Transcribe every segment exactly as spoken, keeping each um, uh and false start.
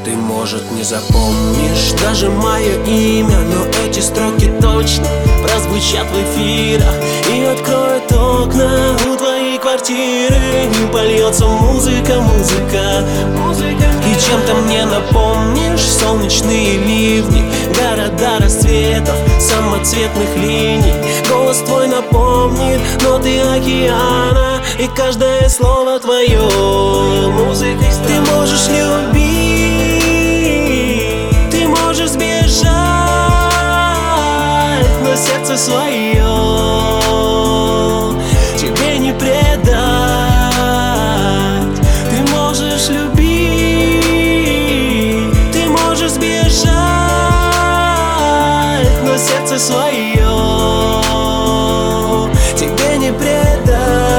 Ты, может, не запомнишь даже мое имя, но эти строки точно прозвучат в эфирах и откроют окна у твоей квартиры. И польется музыка, музыка, музыка. И чем-то мне напомнишь солнечные ливни, города рассветов, самоцветных линий. Голос твой напомнит ноты океана, и каждое слово твое музыкой стало. Ты можешь любить, ты можешь сбежать, но сердце свое тебе не предать. Ты можешь любить, ты можешь сбежать, но сердце свое тебе не предать.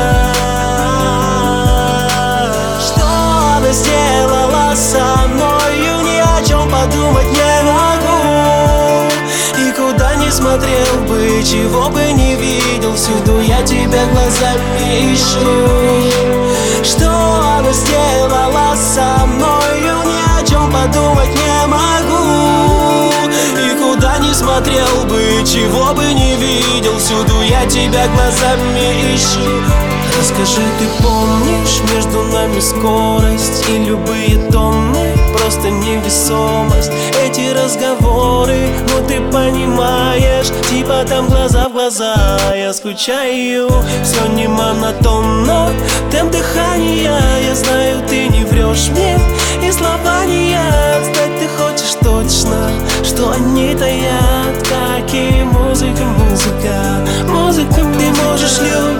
Что она сделала со мною, ни о чем подумать не могу. И куда ни смотрел бы, чего бы не видел, всюду я тебя глазами ищу. Что она сделала со мною, ни о чем подумать не могу. И куда ни смотрел бы, чего бы не видел, всюду я тебя глазами ищу. Расскажи, ты помнишь между нами скорость и любые тонны, просто невесомость. Эти разговоры, ну ты понимаешь, типа там глаза в глаза. Я скучаю, все не монотонно, темп дыхания. Я знаю, ты не врешь мне, и слова не яд. Знать ты хочешь точно, что они таят, как и музыка, музыка, музыка. Ты можешь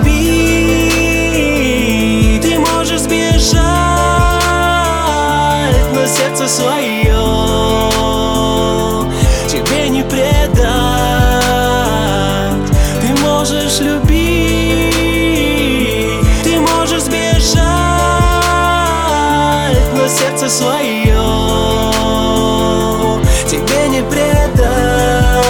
любить, ты можешь сбежать, но сердце свое тебе не предать. Ты можешь любить, ты можешь сбежать, но сердце свое тебе не предать.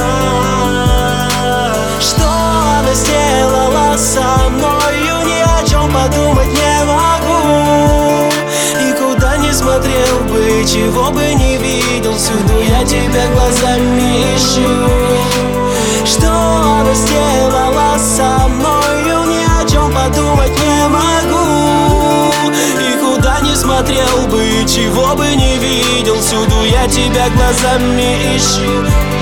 Что она сделала со мною, ни о чем подумать не могу. И куда ни смотрел бы, чего бы не видел, всюду я тебя глазами ищу. Что она сделала со мною, ни о чем подумать не могу. И куда ни смотрел бы, чего бы не видел, всюду я тебя глазами ищу.